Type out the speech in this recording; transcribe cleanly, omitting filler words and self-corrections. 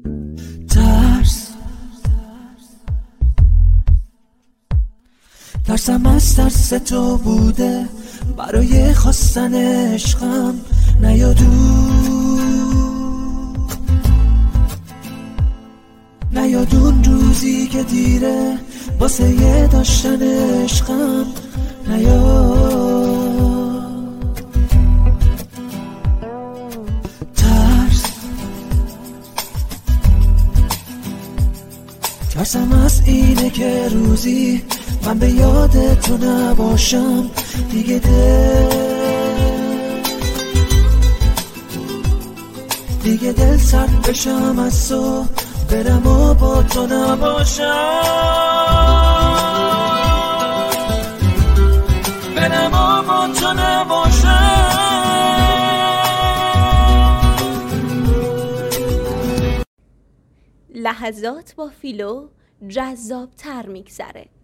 ترسم از ترس تو بوده برای خواستن عشقم، نیادون روزی که دیره واسه یه داشتن عشقم، ترسم از اینه که روزی من به یاد تو نباشم دیگه، دل سرد بشم از تو برم و با تو نباشم، برم و با تو نباشم. لحظات با فیلو جذاب تر میگذره.